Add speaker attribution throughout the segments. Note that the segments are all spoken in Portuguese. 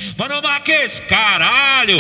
Speaker 1: Mano Marques, caralho.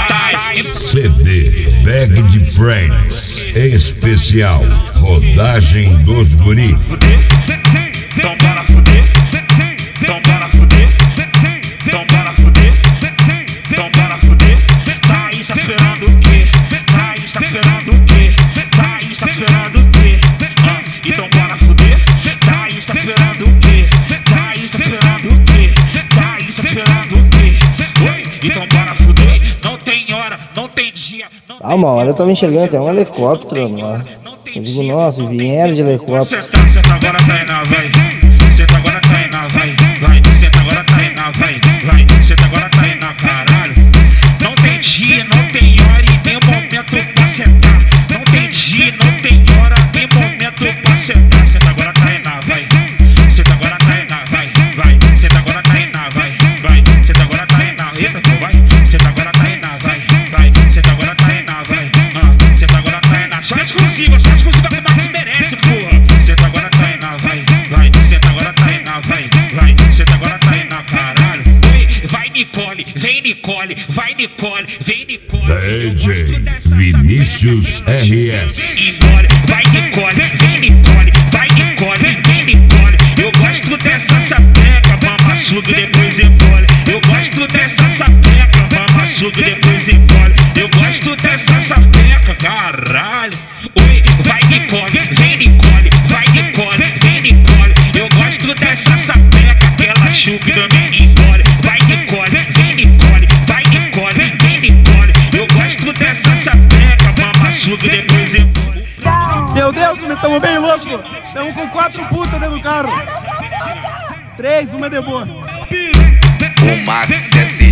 Speaker 2: CD Bag de Friends especial rodagem dos guri.
Speaker 1: Então bora fuder. Então bora fuder. Então bora fuder. Então bora fuder. Tá aí, tá esperando o quê? Tá aí, tá esperando o quê? Tá aí, tá esperando o quê? Então bora fuder. Tá aí, tá esperando o quê? Tá aí, tá esperando o quê? Tá aí, tá esperando o quê? Oi, então bora fuder. Não tem hora, não tem dia.
Speaker 3: Uma hora eu tava enxergando até um helicóptero, mano. Eu digo, nossa, vieram de helicóptero.
Speaker 1: Senta agora, tá aí na vai. Senta agora, tá aí na vai. Vai, senta agora, tá aí na vai. Vai, senta agora, tá aí na caralho. Não tem dia, não tem hora e nem momento pra sentar. Não tem dia, não tem hora, nem momento pra sentar. Senta agora, tá aí na vai. Senta agora, tá aí na vai. Vai, senta agora, tá aí na vai. Vai, senta agora, tá aí na eita, pô, vai. Senta agora, tá aí na vai. Vai, senta agora, tá aí na vai. Senta agora, tá aí na. Só exclusiva que o Marcos merece, porra. Senta agora, tá aí na vai. Vai, senta agora, tá aí na vai. Vai, senta agora, tá aí na caralho. Oi, vai Nicole, vem Nicole, vai Nicole, vem Nicole.
Speaker 2: DJ Vinícius RS.
Speaker 1: Vai Nicole, vem Nicole, vai Nicole, vem Nicole. Eu gosto dessa sapeca, mama suga e depois embole. Eu gosto dessa sapeca, mama suga e depois embole. Eu gosto dessa sapeca, caralho. Oi, vai Nicole, vem Nicole, vai Nicole, vem Nicole. Eu gosto dessa sapeca, que ela chupa e também engole. Vai Nicole, vem Nicole, vai Nicole, vem Nicole. Eu gosto dessa sapeca, mama suga e depois embole.
Speaker 4: Meu Deus, estamos bem loucos. Estamos com 4 putas dentro do carro. 3, uma é de boa.
Speaker 5: O Max